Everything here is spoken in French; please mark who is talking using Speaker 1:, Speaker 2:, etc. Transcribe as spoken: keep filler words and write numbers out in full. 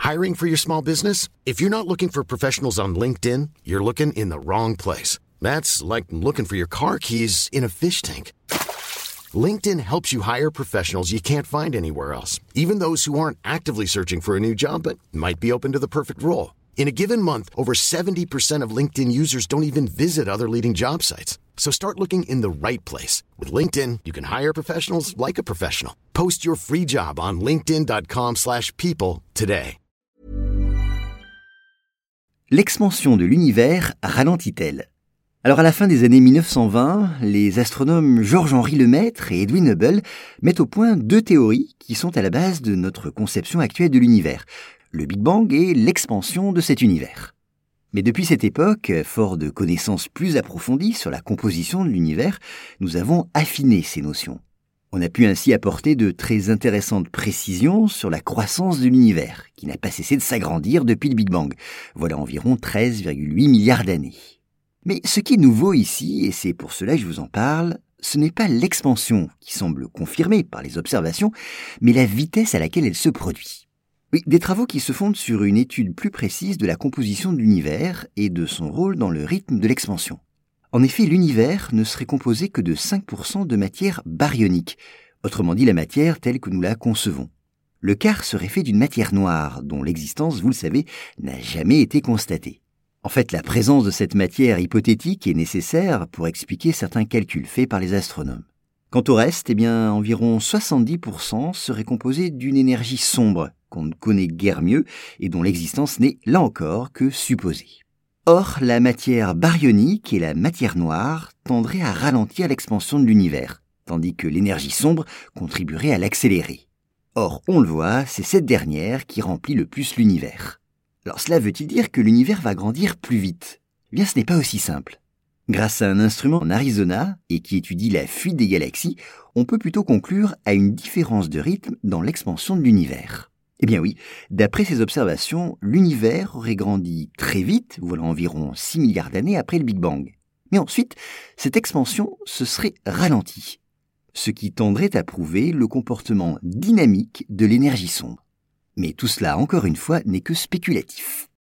Speaker 1: Hiring for your small business? If you're not looking for professionals on LinkedIn, you're looking in the wrong place. That's like looking for your car keys in a fish tank. LinkedIn helps you hire professionals you can't find anywhere else, even those who aren't actively searching for a new job but might be open to the perfect role. In a given month, over seventy percent of LinkedIn users don't even visit other leading job sites. So start looking in the right place. With LinkedIn, you can hire professionals like a professional. Post your free job on linkedin.com slash people today.
Speaker 2: L'expansion de l'univers ralentit-elle ? Alors à la fin des années mille neuf cent vingt, les astronomes Georges-Henri Lemaître et Edwin Hubble mettent au point deux théories qui sont à la base de notre conception actuelle de l'univers, le Big Bang et l'expansion de cet univers. Mais depuis cette époque, fort de connaissances plus approfondies sur la composition de l'univers, nous avons affiné ces notions. On a pu ainsi apporter de très intéressantes précisions sur la croissance de l'univers, qui n'a pas cessé de s'agrandir depuis le Big Bang, voilà environ treize virgule huit milliards d'années. Mais ce qui est nouveau ici, et c'est pour cela que je vous en parle, ce n'est pas l'expansion qui semble confirmée par les observations, mais la vitesse à laquelle elle se produit. Oui, des travaux qui se fondent sur une étude plus précise de la composition de l'univers et de son rôle dans le rythme de l'expansion. En effet, l'univers ne serait composé que de cinq pour cent de matière baryonique, autrement dit la matière telle que nous la concevons. Le quart serait fait d'une matière noire, dont l'existence, vous le savez, n'a jamais été constatée. En fait, la présence de cette matière hypothétique est nécessaire pour expliquer certains calculs faits par les astronomes. Quant au reste, eh bien, environ soixante-dix pour cent serait composé d'une énergie sombre, qu'on ne connaît guère mieux et dont l'existence n'est, là encore, que supposée. Or, la matière baryonique et la matière noire tendraient à ralentir l'expansion de l'univers, tandis que l'énergie sombre contribuerait à l'accélérer. Or, on le voit, c'est cette dernière qui remplit le plus l'univers. Alors cela veut-il dire que l'univers va grandir plus vite ? Eh bien, ce n'est pas aussi simple. Grâce à un instrument en Arizona, et qui étudie la fuite des galaxies, on peut plutôt conclure à une différence de rythme dans l'expansion de l'univers. Eh bien oui, d'après ces observations, l'univers aurait grandi très vite, voilà environ six milliards d'années après le Big Bang. Mais ensuite, cette expansion se serait ralentie, ce qui tendrait à prouver le comportement dynamique de l'énergie sombre. Mais tout cela, encore une fois, n'est que spéculatif.